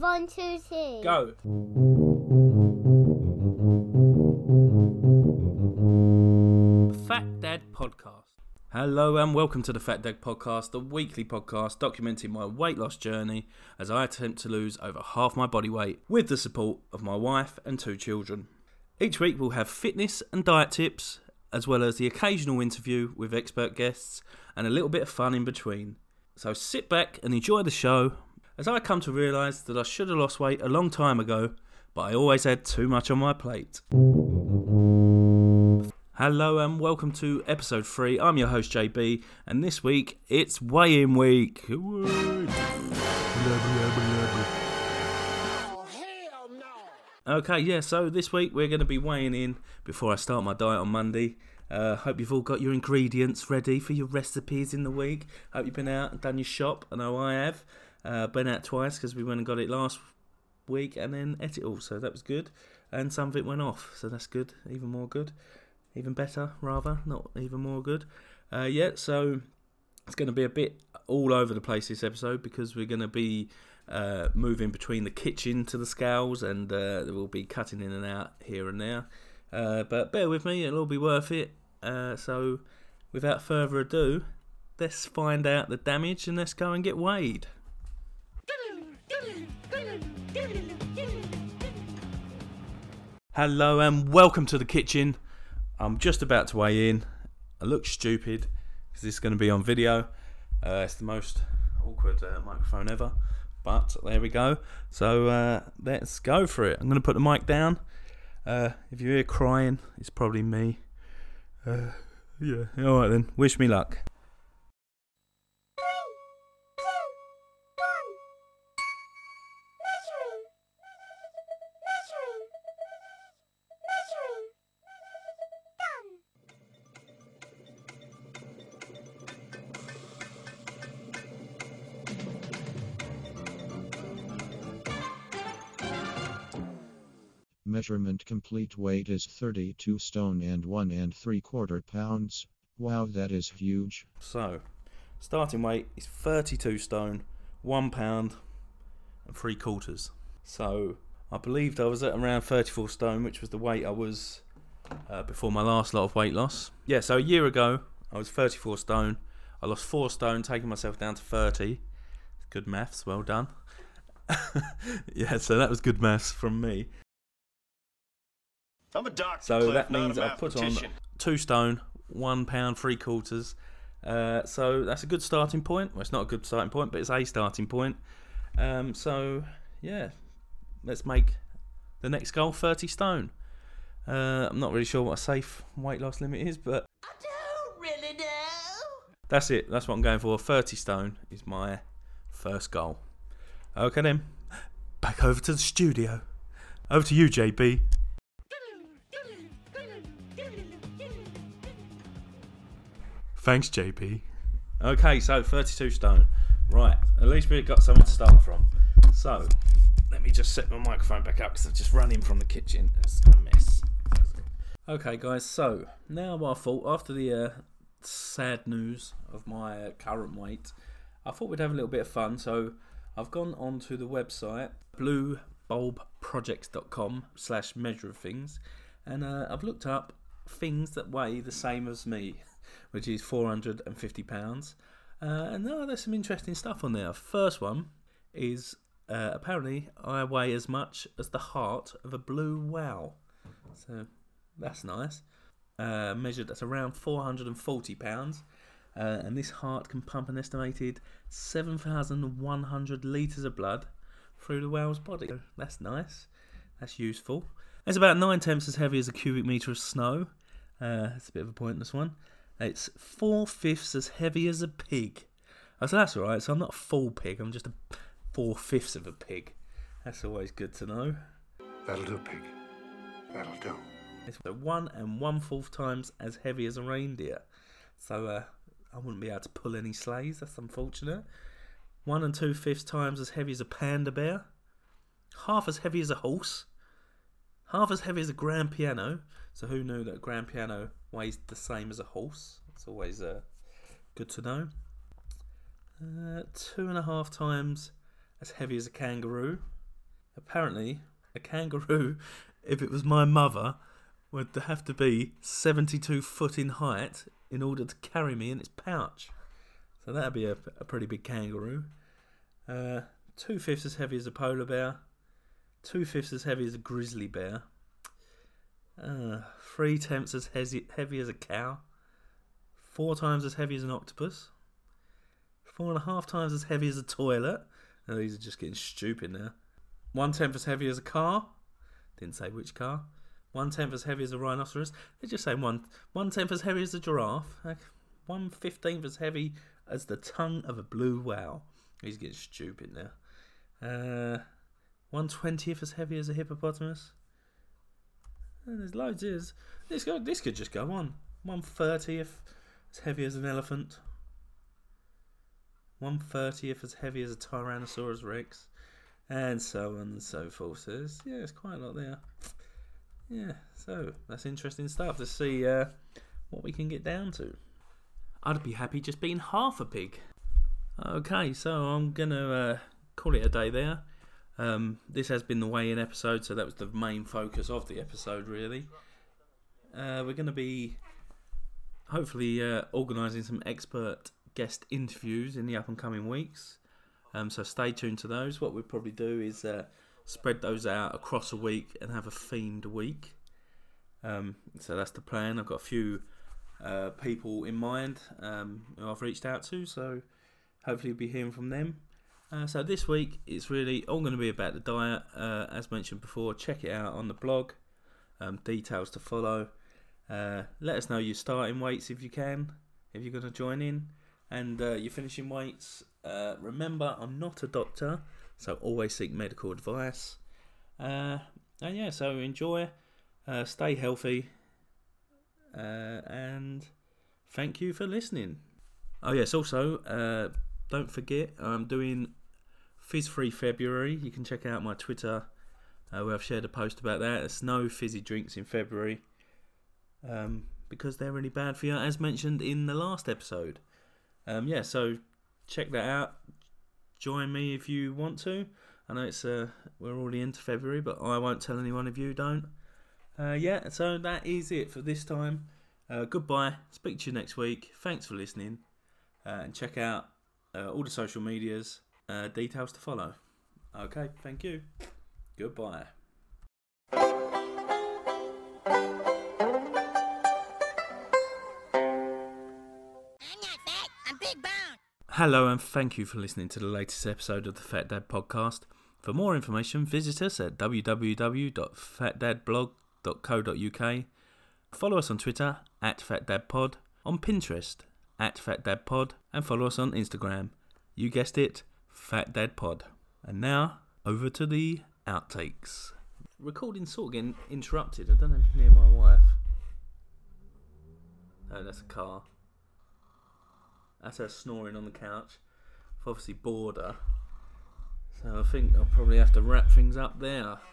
1, 2, 3. Go. Fat Dad Podcast. Hello and welcome to the Fat Dad Podcast, the weekly podcast documenting my weight loss journey as I attempt to lose over half my body weight with the support of my wife and 2 children. Each week we'll have fitness and diet tips, as well as the occasional interview with expert guests and a little bit of fun in between. So sit back and enjoy the show as I come to realise that I should have lost weight a long time ago, but I always had too much on my plate. Hello and welcome to episode 3. I'm your host JB, and this week it's weigh-in week. Okay, yeah, so this week we're going to be weighing in before I start my diet on Monday. Hope you've all got your ingredients ready for your recipes in the week. Hope you've been out and done your shop. I know I have. Been out twice because we went and got it last week and then ate it all, so that was good. And some of it went off, so that's good, even more good. Even better, rather, not even more good. So it's going to be a bit all over the place this episode because we're going to be moving between the kitchen to the scales, and we'll be cutting in and out here and there. But bear with me, it'll all be worth it. So without further ado, let's find out the damage and let's go and get weighed. Hello and welcome to the kitchen. I'm just about to weigh in. I look stupid because this is going to be on video. It's the most awkward microphone ever, but there we go. So let's go for it. I'm going to put the mic down. If you hear crying, it's probably me. Yeah, alright then. Wish me luck. Measurement complete weight is 32 stone and 1 3/4 pounds. Wow, that is huge. So, starting weight is 32 stone, 1 pound and 3/4. So, I believed I was at around 34 stone, which was the weight I was before my last lot of weight loss. Yeah, so a year ago, I was 34 stone. I lost 4 stone, taking myself down to 30. Good maths, well done. Yeah, so that was good maths from me. I'm a doctor, So Cliff, that not means a I've put on mathematician. 2 stone, 1 pound, 3/4. So that's a good starting point. Well, it's not a good starting point, but it's a starting point. So, yeah, let's make the next goal 30 stone. I'm not really sure what a safe weight loss limit is, but I don't really know. that's it. That's what I'm going for. 30 stone is my first goal. Okay then, back over to the studio. Over to you, JB. Thanks, JP. Okay, so 32 stone. Right, at least we've got something to start from. So, let me just set my microphone back up because I've just run in from the kitchen. It's a mess. Okay, guys, so now I thought, after the sad news of my current weight, I thought we'd have a little bit of fun. So, I've gone onto the website, bluebulbprojects.com/measure of things, and I've looked up things that weigh the same as me, which is 450 pounds. And there's some interesting stuff on there. First one is apparently I weigh as much as the heart of a blue whale. So that's nice. Measured at around 440 pounds. And this heart can pump an estimated 7,100 litres of blood through the whale's body. So that's nice. That's useful. It's about 9/10 as heavy as a cubic metre of snow. It's a bit of a pointless one. It's 4/5 as heavy as a pig. Oh, so that's alright. So I'm not a full pig. I'm just a 4/5 of a pig. That's always good to know. That'll do, pig. That'll do. It's 1 1/4 times as heavy as a reindeer. So I wouldn't be able to pull any sleighs. That's unfortunate. 1 2/5 times as heavy as a panda bear. Half as heavy as a horse. Half as heavy as a grand piano. So who knew that a grand piano weighs the same as a horse? It's always good to know. 2.5 times as heavy as a kangaroo. Apparently, a kangaroo, if it was my mother, would have to be 72 foot in height in order to carry me in its pouch. So that'd be a pretty big kangaroo. 2/5 as heavy as a polar bear. 2/5 as heavy as a grizzly bear. 3/10 as heavy as a cow. 4 times as heavy as an octopus. 4.5 times as heavy as a toilet. Now, these are just getting stupid now. 1/10 as heavy as a car. Didn't say which car. 1/10 as heavy as a rhinoceros. They just say 1/10 as heavy as a giraffe. 1/15 as heavy as the tongue of a blue whale. He's getting stupid now. 1/20 as heavy as a hippopotamus. And there's loads. This could just go on. 1/30 as heavy as an elephant. 1/30 as heavy as a Tyrannosaurus Rex. And so on and so forth. So it's quite a lot there. Yeah, so that's interesting stuff to see what we can get down to. I'd be happy just being half a pig. Okay, so I'm going to call it a day there. This has been the weigh-in episode, so that was the main focus of the episode, really. We're going to be hopefully organising some expert guest interviews in the up-and-coming weeks. So stay tuned to those. What we'll probably do is spread those out across a week and have a themed week. So that's the plan. I've got a few people in mind who I've reached out to, so hopefully you'll be hearing from them. So this week it's really all going to be about the diet. As mentioned before, check it out on the blog. Details to follow. Let us know your starting weights if you can, if you're going to join in, and your finishing weights. Remember, I'm not a doctor, so always seek medical advice. And yeah, so enjoy, stay healthy, and thank you for listening. Oh yes, also don't forget I'm doing Fizz Free February. You can check out my Twitter where I've shared a post about that. There's no fizzy drinks in February because they're really bad for you, as mentioned in the last episode. Yeah, so check that out. Join me if you want to. I know it's we're already into February, but I won't tell anyone if you don't. Yeah, so that is it for this time. Goodbye. Speak to you next week. Thanks for listening. And check out all the social medias. Details to follow. Okay, thank you. Goodbye. Hello and thank you for listening to the latest episode of the Fat Dad Podcast. For more information, visit us at www.fatdadblog.co.uk. Follow us on Twitter @FatDadPod, on Pinterest @FatDadPod, and follow us on Instagram. You guessed it, Fat Dad Pod. And now, over to the outtakes. Recording sort of getting interrupted. I don't know if you can hear my wife. Oh, that's a car. That's her snoring on the couch. I've obviously bored her. So I think I'll probably have to wrap things up there.